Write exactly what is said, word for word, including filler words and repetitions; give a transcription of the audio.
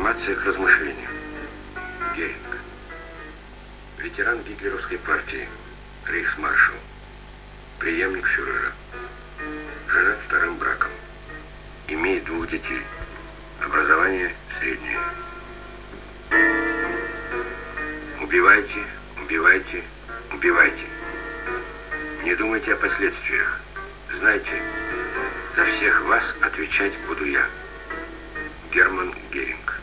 Информация к размышлению. Геринг. Ветеран гитлеровской партии, рейхсмаршал, преемник фюрера, женат вторым браком, имеет двух детей, образование среднее. Убивайте, убивайте, убивайте. Не думайте о последствиях. Знайте, за всех вас отвечать буду я. Герман Геринг.